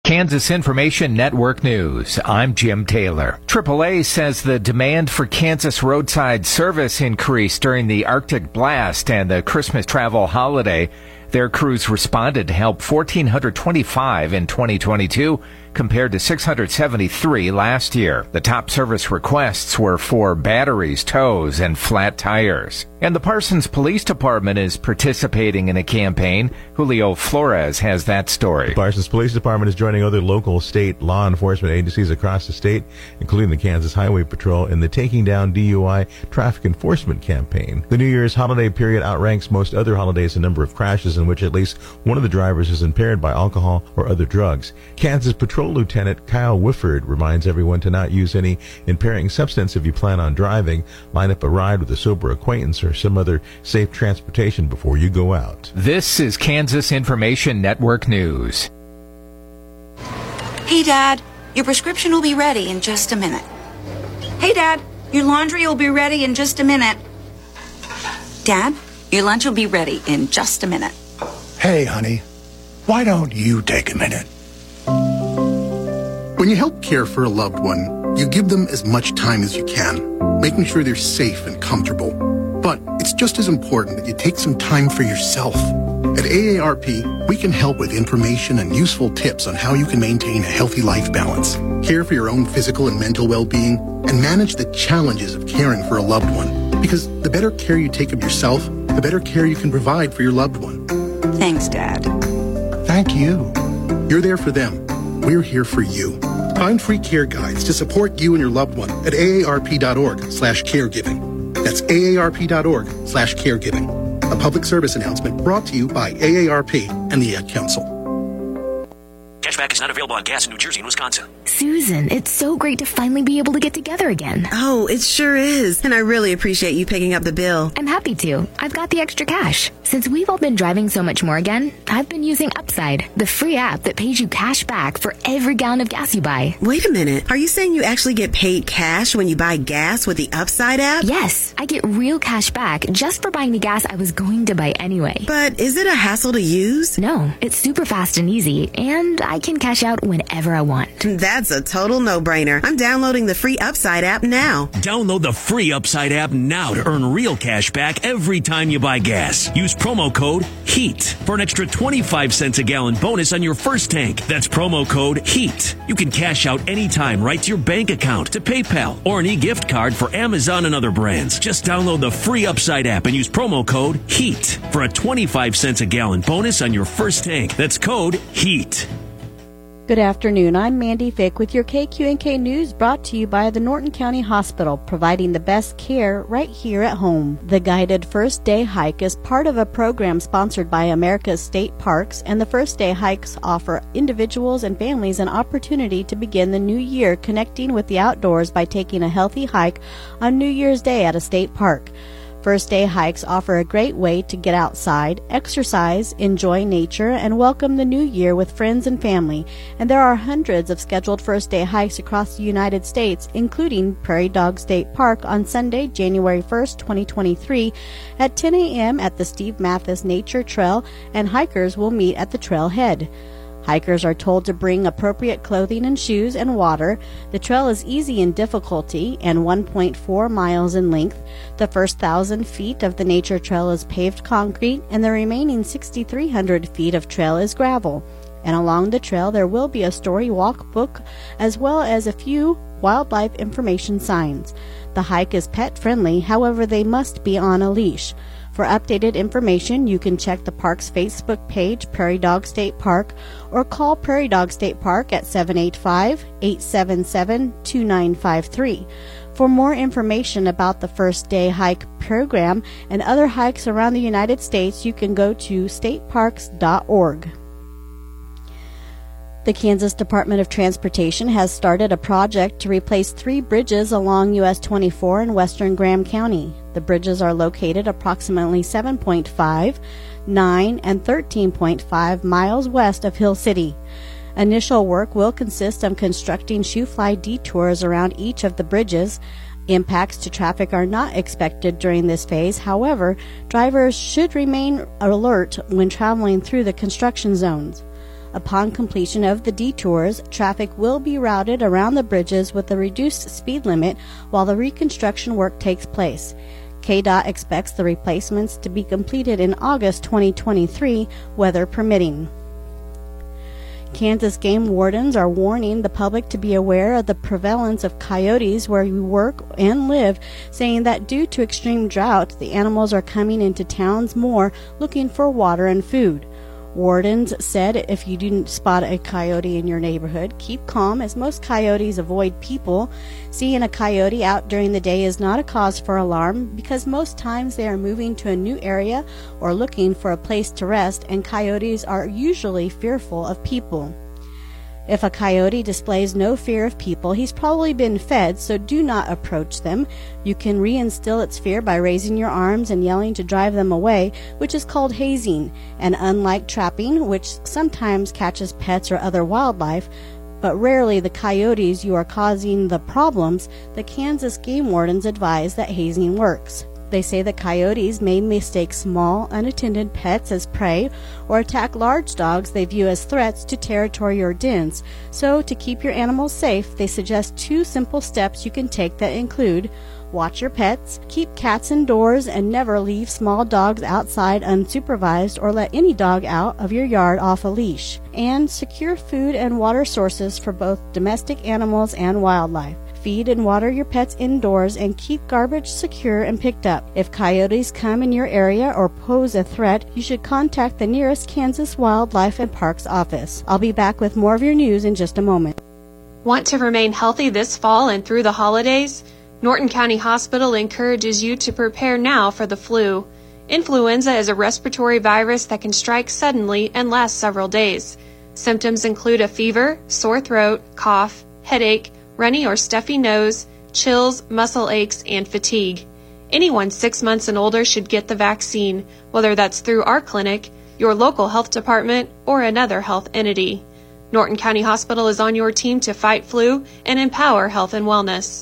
Kansas Information Network News. I'm Jim Taylor. AAA says the demand for Kansas roadside service increased during the Arctic blast and the Christmas travel holiday. Their crews responded to help 1,425 in 2022 compared to 673 last year. The top service requests were for batteries, tows, and flat tires. And the Parsons Police Department is participating in a campaign. Julio Flores has that story. The Parsons Police Department is joining other local, state law enforcement agencies across the state, including the Kansas Highway Patrol, in the Taking Down DUI traffic enforcement campaign. The New Year's holiday period outranks most other holidays in number of crashes in which at least one of the drivers is impaired by alcohol or other drugs. Kansas Patrol Lieutenant Kyle Whifford reminds everyone to not use any impairing substance if you plan on driving. Line up a ride with a sober acquaintance or some other safe transportation before you go out. This is Kansas Information Network News. Hey, Dad, your prescription will be ready in just a minute. Hey, Dad, your laundry will be ready in just a minute. Dad, your lunch will be ready in just a minute. Hey, honey, why don't you take a minute? When you help care for a loved one, you give them as much time as you can, making sure they're safe and comfortable. But it's just as important that you take some time for yourself. At AARP, we can help with information and useful tips on how you can maintain a healthy life balance, care for your own physical and mental well-being, and manage the challenges of caring for a loved one. Because the better care you take of yourself, the better care you can provide for your loved one. Thanks, Dad. Thank you. You're there for them. We're here for you. Find free care guides to support you and your loved one at aarp.org/caregiving. That's aarp.org/caregiving. A public service announcement brought to you by AARP and the Ad Council. Cashback is not available on gas in New Jersey and Wisconsin. Susan, it's so great to finally be able to get together again. Oh, it sure is. And I really appreciate you picking up the bill. I'm happy to. I've got the extra cash. Since we've all been driving so much more again, I've been using Upside, the free app that pays you cash back for every gallon of gas you buy. Wait a minute. Are you saying you actually get paid cash when you buy gas with the Upside app? Yes. I get real cash back just for buying the gas I was going to buy anyway. But is it a hassle to use? No. It's super fast and easy, and I can cash out whenever I want. That's a total no-brainer. I'm downloading the free Upside app now. Download the free Upside app now to earn real cash back every time you buy gas. Use promo code HEAT for an extra 25 cents a gallon bonus on your first tank. That's promo code HEAT. You can cash out anytime right to your bank account, to PayPal, or an e-gift card for Amazon and other brands. Just download the free Upside app and use promo code HEAT for a 25 cents a gallon bonus on your first tank. That's code HEAT. Good afternoon. I'm Mandy Fick with your KQNK News, brought to you by the Norton County Hospital, providing the best care right here at home. The guided First Day Hike is part of a program sponsored by America's State Parks, and the First Day Hikes offer individuals and families an opportunity to begin the new year connecting with the outdoors by taking a healthy hike on New Year's Day at a state park. First Day Hikes offer a great way to get outside, exercise, enjoy nature, and welcome the new year with friends and family. And there are hundreds of scheduled First Day Hikes across the United States, including Prairie Dog State Park on Sunday, January 1st, 2023 at 10 a.m. at the Steve Mathis Nature Trail, and hikers will meet at the trailhead. Hikers are told to bring appropriate clothing and shoes and water. The trail is easy in difficulty and 1.4 miles in length. The first 1,000 feet of the nature trail is paved concrete, and the remaining 6,300 feet of trail is gravel. And along the trail there will be a story walk book as well as a few wildlife information signs. The hike is pet friendly, however they must be on a leash. For updated information, you can check the park's Facebook page, Prairie Dog State Park, or call Prairie Dog State Park at 785-877-2953. For more information about the First Day Hike program and other hikes around the United States, you can go to stateparks.org. The Kansas Department of Transportation has started a project to replace 3 bridges along US 24 in western Graham County. The bridges are located approximately 7.5, 9, and 13.5 miles west of Hill City. Initial work will consist of constructing shoe-fly detours around each of the bridges. Impacts to traffic are not expected during this phase. However, drivers should remain alert when traveling through the construction zones. Upon completion of the detours, traffic will be routed around the bridges with a reduced speed limit while the reconstruction work takes place. KDOT expects the replacements to be completed in August 2023, weather permitting. Kansas game wardens are warning the public to be aware of the prevalence of coyotes where you work and live, saying that due to extreme drought, the animals are coming into towns more looking for water and food. Wardens said if you do spot a coyote in your neighborhood, keep calm, as most coyotes avoid people. Seeing a coyote out during the day is not a cause for alarm, because most times they are moving to a new area or looking for a place to rest, and coyotes are usually fearful of people. If a coyote displays no fear of people, he's probably been fed, so do not approach them. You can reinstill its fear by raising your arms and yelling to drive them away, which is called hazing. And unlike trapping, which sometimes catches pets or other wildlife, but rarely the coyotes you are causing the problems, the Kansas game wardens advise that hazing works. They say that coyotes may mistake small, unattended pets as prey or attack large dogs they view as threats to territory or dens. So, to keep your animals safe, they suggest 2 simple steps you can take that include: watch your pets, keep cats indoors, and never leave small dogs outside unsupervised or let any dog out of your yard off a leash, and secure food and water sources for both domestic animals and wildlife. Feed and water your pets indoors and keep garbage secure and picked up. If coyotes come in your area or pose a threat, you should contact the nearest Kansas Wildlife and Parks office. I'll be back with more of your news in just a moment. Want to remain healthy this fall and through the holidays? Norton County Hospital encourages you to prepare now for the flu. Influenza is a respiratory virus that can strike suddenly and last several days. Symptoms include a fever, sore throat, cough, headache, runny or stuffy nose, chills, muscle aches, and fatigue. Anyone 6 months and older should get the vaccine, whether that's through our clinic, your local health department, or another health entity. Norton County Hospital is on your team to fight flu and empower health and wellness.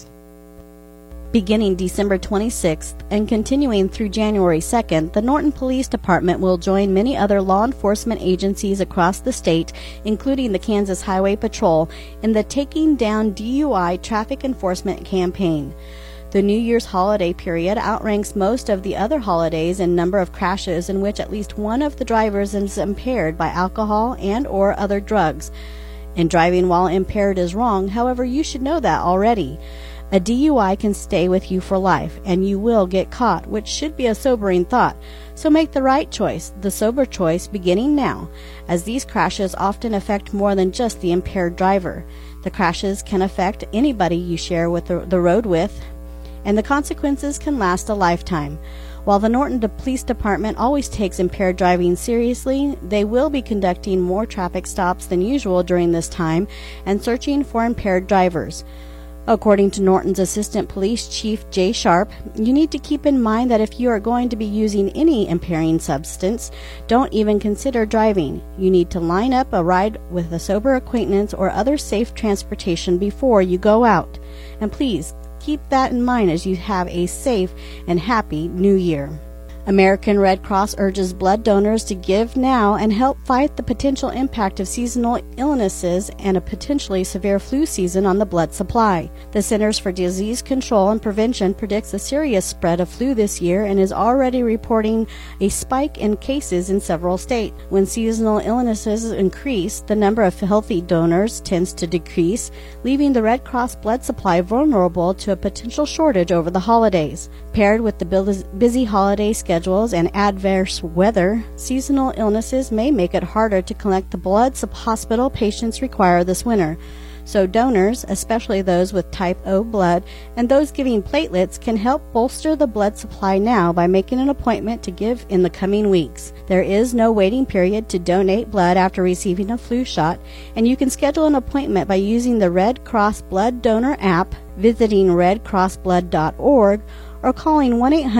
Beginning December 26th and continuing through January 2nd, the Norton Police Department will join many other law enforcement agencies across the state, including the Kansas Highway Patrol, in the Taking Down DUI traffic enforcement campaign. The New Year's holiday period outranks most of the other holidays in number of crashes in which at least one of the drivers is impaired by alcohol and or other drugs. And driving while impaired is wrong, however, you should know that already. A DUI can stay with you for life, and you will get caught, which should be a sobering thought. So make the right choice, the sober choice, beginning now, as these crashes often affect more than just the impaired driver. The crashes can affect anybody you share with the road with, and the consequences can last a lifetime. While the Norton Police Department always takes impaired driving seriously, they will be conducting more traffic stops than usual during this time and searching for impaired drivers. According to Norton's Assistant Police Chief Jay Sharp, you need to keep in mind that if you are going to be using any impairing substance, don't even consider driving. You need to line up a ride with a sober acquaintance or other safe transportation before you go out. And please, keep that in mind as you have a safe and happy New Year. American Red Cross urges blood donors to give now and help fight the potential impact of seasonal illnesses and a potentially severe flu season on the blood supply. The Centers for Disease Control and Prevention predicts a serious spread of flu this year and is already reporting a spike in cases in several states. When seasonal illnesses increase, the number of healthy donors tends to decrease, leaving the Red Cross blood supply vulnerable to a potential shortage over the holidays. Paired with the busy holiday schedules and adverse weather, seasonal illnesses may make it harder to collect the blood hospital patients require this winter. So donors, especially those with type O blood and those giving platelets, can help bolster the blood supply now by making an appointment to give in the coming weeks. There is no waiting period to donate blood after receiving a flu shot, and you can schedule an appointment by using the Red Cross Blood Donor app, visiting redcrossblood.org, or calling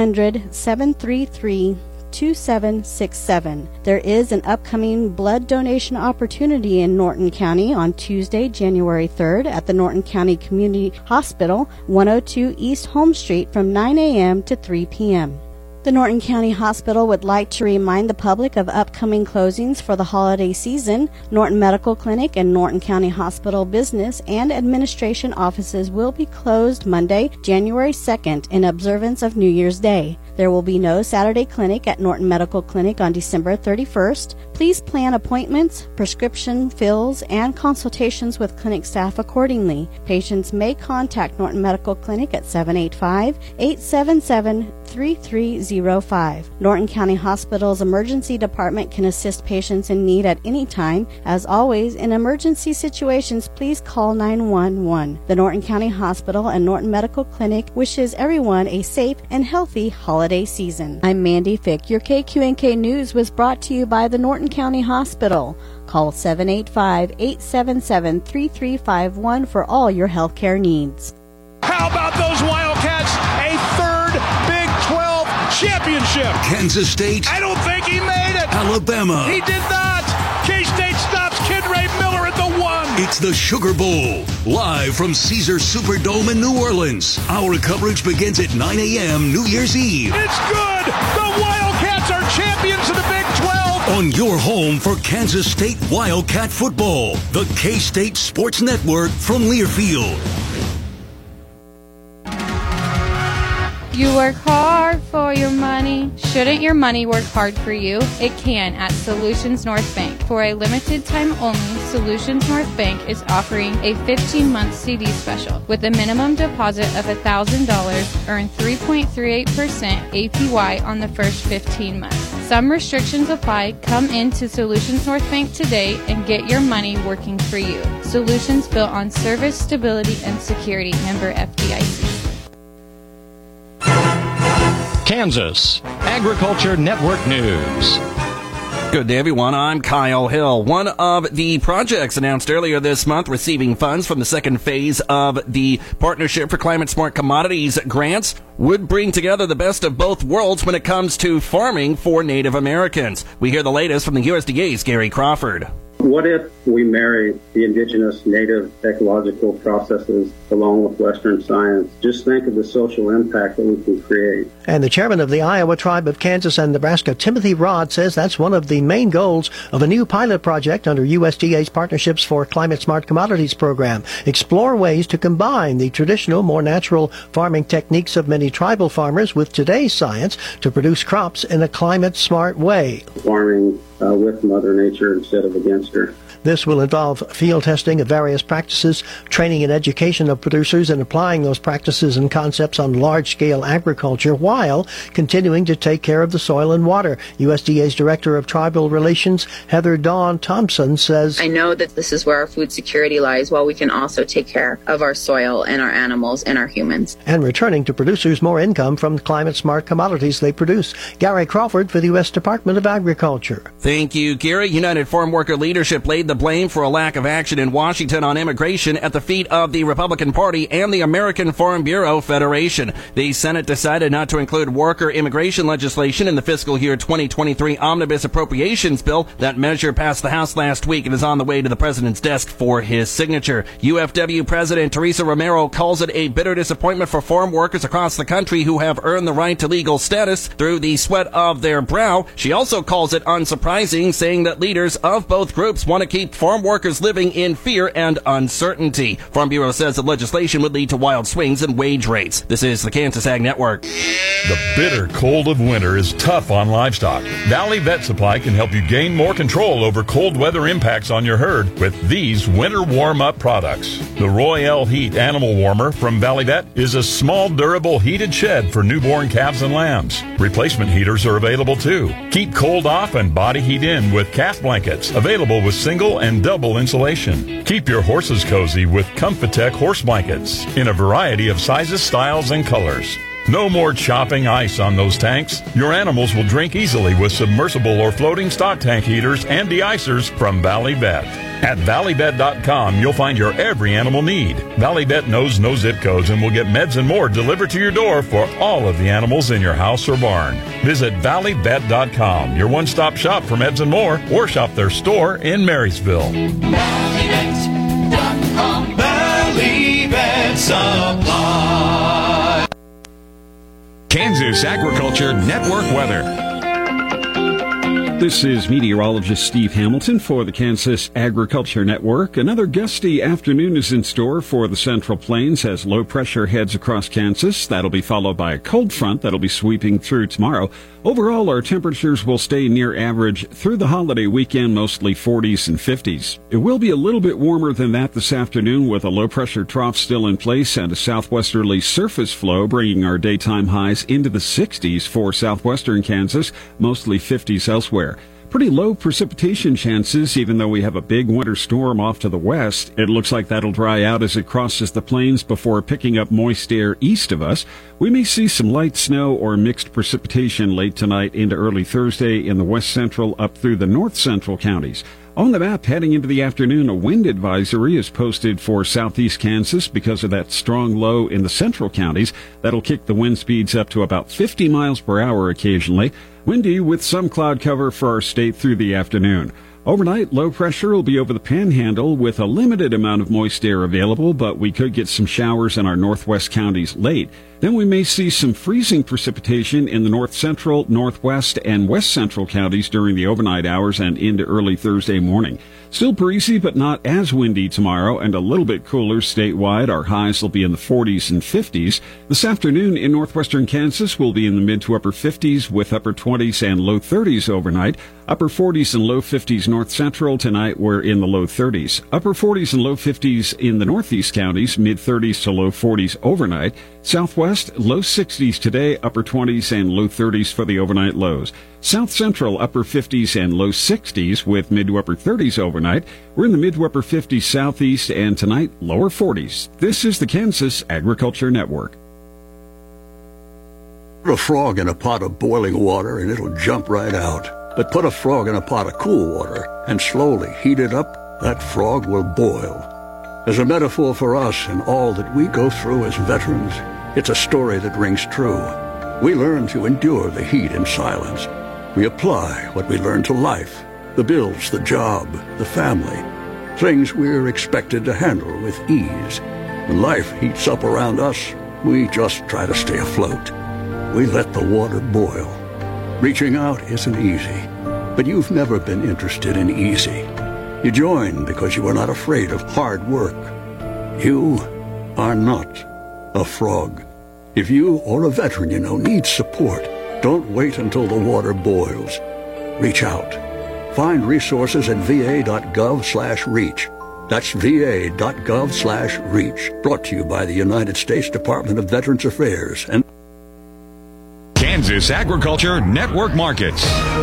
1-800-733-2767. There is an upcoming blood donation opportunity in Norton County on Tuesday, January 3rd at the Norton County Community Hospital, 102 East Home Street from 9 a.m. to 3 p.m. The Norton County Hospital would like to remind the public of upcoming closings for the holiday season. Norton Medical Clinic and Norton County Hospital business and administration offices will be closed Monday, January 2nd in observance of New Year's Day. There will be no Saturday clinic at Norton Medical Clinic on December 31st. Please plan appointments, prescription fills, and consultations with clinic staff accordingly. Patients may contact Norton Medical Clinic at 785-877-3305. Norton County Hospital's emergency department can assist patients in need at any time. As always, in emergency situations, please call 911. The Norton County Hospital and Norton Medical Clinic wishes everyone a safe and healthy holiday season. I'm Mandy Fick. Your KQNK News was brought to you by the Norton County Hospital. Call 785-877-3351 for all your healthcare needs. How about those Wildcats? A third Big 12 championship. Kansas State. I don't think he made it. Alabama. He did not. K-State stops Kid Ray Miller at the 1. It's the Sugar Bowl, live from Caesars Superdome in New Orleans. Our coverage begins at 9 a.m. New Year's Eve. It's good. The Wildcats are champions of the Big 12. On your home for Kansas State Wildcat football, the K-State Sports Network from Learfield. You work hard for your money. Shouldn't your money work hard for you? It can at Solutions North Bank. For a limited time only, Solutions North Bank is offering a 15-month CD special. With a minimum deposit of $1,000, earn 3.38% APY on the first 15 months. Some restrictions apply. Come into Solutions North Bank today and get your money working for you. Solutions built on service, stability, and security. Member FDIC. Kansas Agriculture Network News. Good day, everyone. I'm Kyle Hill. One of the projects announced earlier this month receiving funds from the second phase of the Partnership for Climate Smart Commodities grants would bring together the best of both worlds when it comes to farming for Native Americans. We hear the latest from the USDA's Gary Crawford. What if we marry the indigenous native ecological processes along with Western science? Just think of the social impact that we can create. And the chairman of the Iowa Tribe of Kansas and Nebraska, Timothy Rod, says that's one of the main goals of a new pilot project under USDA's Partnerships for Climate Smart Commodities program. Explore ways to combine the traditional, more natural farming techniques of many tribal farmers with today's science to produce crops in a climate-smart way. Farming with Mother Nature instead of against her. This will involve field testing of various practices, training and education of producers, and applying those practices and concepts on large-scale agriculture while continuing to take care of the soil and water. USDA's Director of Tribal Relations, Heather Dawn Thompson, says, I know that this is where our food security lies, while we can also take care of our soil and our animals and our humans. And returning to producers more income from the climate-smart commodities they produce. Gary Crawford for the U.S. Department of Agriculture. Thank you, Gary. United Farm Worker leadership laid the blame for a lack of action in Washington on immigration at the feet of the Republican Party and the American Farm Bureau Federation. The Senate decided not to include worker immigration legislation in the fiscal year 2023 omnibus appropriations bill. That measure passed the House last week and is on the way to the president's desk for his signature. UFW President Teresa Romero calls it a bitter disappointment for farm workers across the country who have earned the right to legal status through the sweat of their brow. She also calls it unsurprising, saying that leaders of both groups want to keep farm workers living in fear and uncertainty. Farm Bureau says the legislation would lead to wild swings in wage rates. This is the Kansas Ag Network. The bitter cold of winter is tough on livestock. Valley Vet Supply can help you gain more control over cold weather impacts on your herd with these winter warm-up products. The Royale Heat Animal Warmer from Valley Vet is a small, durable heated shed for newborn calves and lambs. Replacement heaters are available too. Keep cold off and body heat in with calf blankets, available with single and double insulation. Keep your horses cozy with Comfitech horse blankets in a variety of sizes, styles, and colors. No more chopping ice on those tanks. Your animals will drink easily with submersible or floating stock tank heaters and de-icers from Valley Vet. At ValleyVet.com, you'll find your every animal need. Valley Vet knows no zip codes and will get meds and more delivered to your door for all of the animals in your house or barn. Visit ValleyVet.com, your one-stop shop for meds and more, or shop their store in Marysville. ValleyVet.com. Valley Vet Supply. Kansas Kansas Agriculture Network weather. This is meteorologist Steve Hamilton for the Kansas Agriculture Network. Another gusty afternoon is in store for the Central Plains as low pressure heads across Kansas. That'll be followed by a cold front that'll be sweeping through tomorrow. Overall, our temperatures will stay near average through the holiday weekend, mostly 40s and 50s. It will be a little bit warmer than that this afternoon with a low pressure trough still in place and a southwesterly surface flow bringing our daytime highs into the 60s for southwestern Kansas, mostly 50s elsewhere. Pretty low precipitation chances, even though we have a big winter storm off to the west. It looks like that'll dry out as it crosses the plains before picking up moist air east of us. We may see some light snow or mixed precipitation late tonight into early Thursday in the west central up through the north central counties. On the map, heading into the afternoon, a wind advisory is posted for southeast Kansas because of that strong low in the central counties. That'll kick the wind speeds up to about 50 miles per hour occasionally. Windy with some cloud cover for our state through the afternoon. Overnight, low pressure will be over the panhandle with a limited amount of moist air available, but we could get some showers in our northwest counties late. Then we may see some freezing precipitation in the north central, northwest, and west central counties during the overnight hours and into early Thursday morning. Still breezy, but not as windy tomorrow, and a little bit cooler statewide. Our highs will be in the 40s and 50s. This afternoon in northwestern Kansas, we'll be in the mid to upper 50s with upper 20s and low 30s overnight. Upper 40s and low 50s north central. Tonight we're in the low 30s. Upper 40s and low 50s in the northeast counties, mid 30s to low 40s overnight. Southwest, low 60s today, upper 20s and low 30s for the overnight lows. South Central, upper 50s and low 60s with mid to upper 30s overnight. We're in the mid to upper 50s southeast and tonight, lower 40s. This is the Kansas Agriculture Network. Put a frog in a pot of boiling water and it'll jump right out. But put a frog in a pot of cool water and slowly heat it up, that frog will boil. As a metaphor for us and all that we go through as veterans, it's a story that rings true. We learn to endure the heat in silence. We apply what we learn to life, the bills, the job, the family, things we're expected to handle with ease. When life heats up around us, we just try to stay afloat. We let the water boil. Reaching out isn't easy, but you've never been interested in easy. You joined because you were not afraid of hard work. You are not a frog. If you or a veteran you know needs support, don't wait until the water boils. Reach out. Find resources at va.gov/reach. That's va.gov/reach. Brought to you by the United States Department of Veterans Affairs and Kansas Agriculture Network Markets.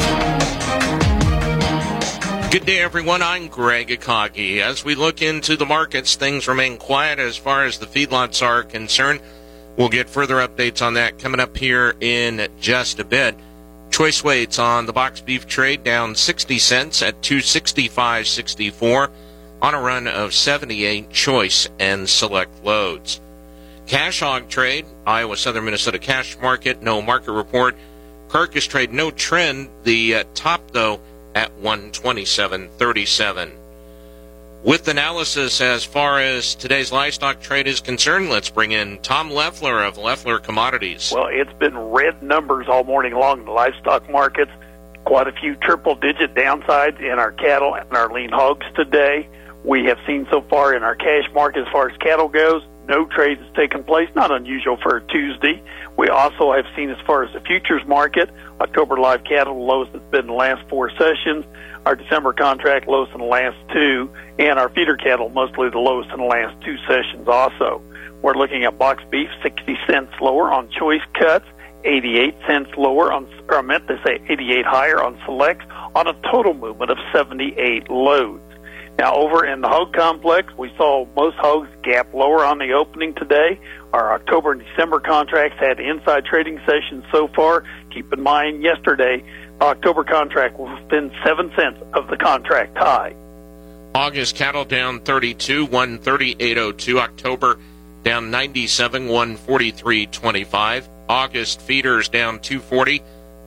Good day, everyone. I'm Greg Akagi. As we look into the markets, things remain quiet as far as the feedlots are concerned. We'll get further updates on that coming up here in just a bit. Choice weights on the box beef trade down 60 cents at $265.64 on a run of 78 choice and select loads. Cash hog trade, Iowa Southern Minnesota cash market, no market report. Carcass trade, no trend. The top, though, at $127.37. With analysis as far as today's livestock trade is concerned, let's bring in Tom Leffler of Leffler Commodities. Well, it's been red numbers all morning long in the livestock markets. Quite a few triple-digit downsides in our cattle and our lean hogs today. We have seen so far in our cash market as far as cattle goes, no trades has taken place, not unusual for a Tuesday. We also have seen as far as the futures market, October live cattle, the lowest it's been in the last 4 sessions. Our December contract, lowest in the last 2. And our feeder cattle, mostly the lowest in the last 2 sessions also. We're looking at box beef, 60 cents lower on choice cuts, 88 cents lower on, or I meant to say 88 higher on selects, on a total movement of 78 loads. Now, over in the hog complex, we saw most hogs gap lower on the opening today. Our October and December contracts had inside trading sessions so far. Keep in mind, yesterday, October contract was within 7 cents of the contract high. August cattle down 32, 138.02. October down 97, 143.25. August feeders down 240,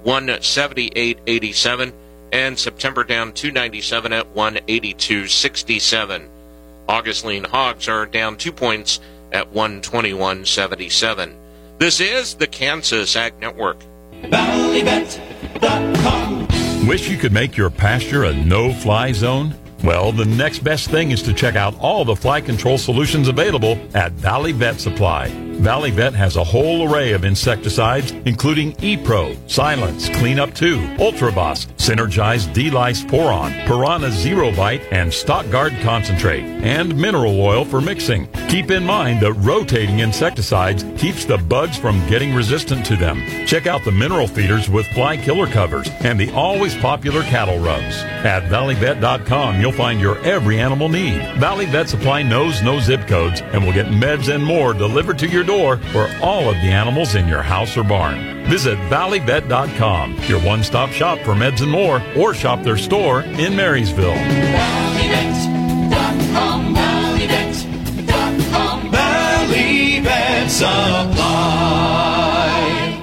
178.87. And September down 297 at 182.67. August lean hogs are down 2 points at 121.77. This is the Kansas Ag Network. ValleyBet.com. Wish you could make your pasture a no-fly zone? Well, the next best thing is to check out all the fly control solutions available at Valley Vet Supply. Valley Vet has a whole array of insecticides, including E-Pro, Silence, Cleanup 2, Ultrabos, Synergize D-Lice Poron, Piranha Zero Bite, and Stock Guard Concentrate, and mineral oil for mixing. Keep in mind that rotating insecticides keeps the bugs from getting resistant to them. Check out the mineral feeders with fly killer covers and the always popular cattle rubs. At ValleyVet.com, you'll find your every animal need. Valley Vet Supply knows no zip codes and will get meds and more delivered to your door for all of the animals in your house or barn. Visit ValleyVet.com, your one-stop shop for meds and more, or shop their store in Marysville. ValleyVet.com, ValleyVet.com, Valley Vet Supply.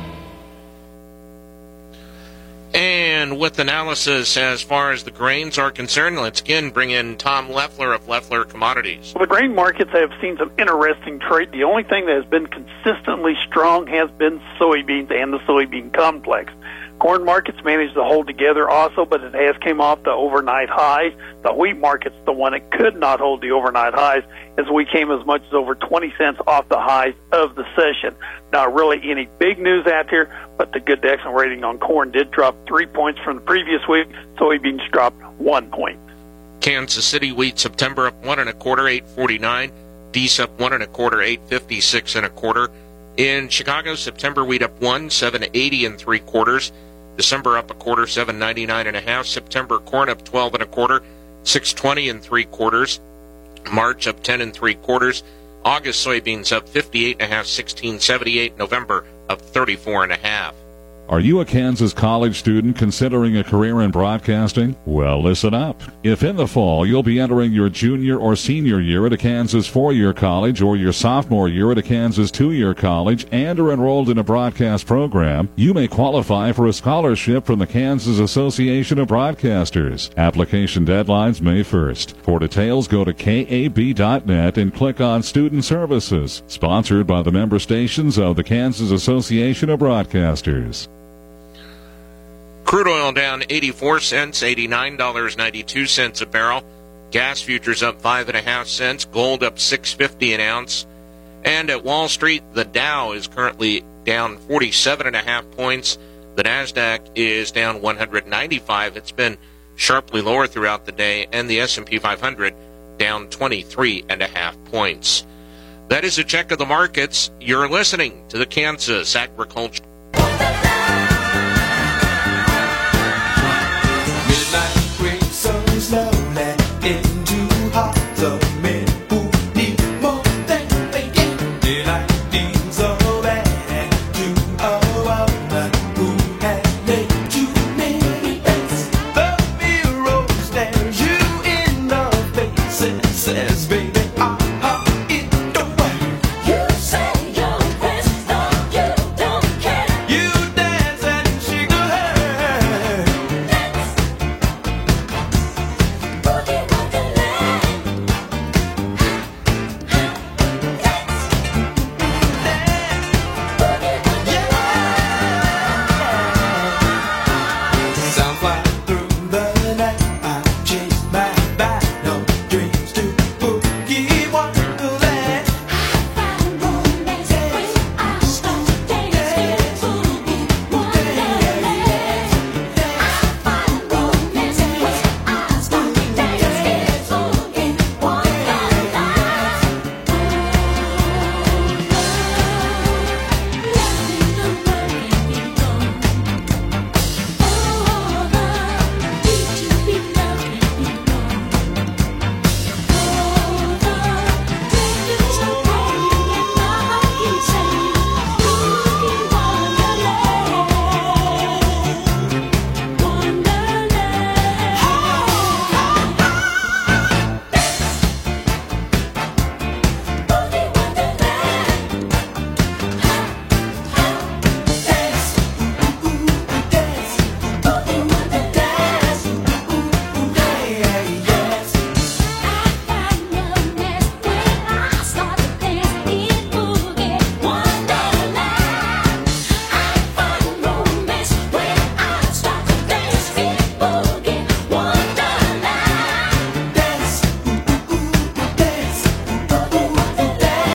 And with analysis as far as the grains are concerned, let's again bring in Tom Leffler of Leffler Commodities. Well, the grain markets have seen some interesting trade. The only thing that has been consistently strong has been soybeans and the soybean complex. Corn markets managed to hold together also, but it has came off the overnight highs. The wheat market's the one that could not hold the overnight highs, as we came as much as over 20 cents off the highs of the session. Not really any big news out here, but the good excellent rating on corn did drop 3 points from the previous week. Soybeans dropped 1 point. Kansas City wheat September up 1 1/4, 8.49. Dees up 1 1/4, 8.56 1/4. In Chicago, September wheat up 1, 7.80 3/4. December up 1/4, 7.99 1/2. September corn up 12 1/4, 6.20 3/4. March up 10 3/4. August soybeans up 58 1/2, 16.78. November up 34 1/2. Are you a Kansas college student considering a career in broadcasting? Well, listen up. If in the fall you'll be entering your junior or senior year at a Kansas 4-year college or your sophomore year at a Kansas 2-year college and are enrolled in a broadcast program, you may qualify for a scholarship from the Kansas Association of Broadcasters. Application deadlines May 1st. For details, go to kab.net and click on Student Services. Sponsored by the member stations of the Kansas Association of Broadcasters. Crude oil down 84 cents, $89.92 a barrel. Gas futures up 5.5 cents. Gold up $6.50 an ounce. And at Wall Street, the Dow is currently down 47.5 points. The Nasdaq is down 195. It's been sharply lower throughout the day. And the S&P 500 down 23.5 points. That is a check of the markets. You're listening to the Kansas Agriculture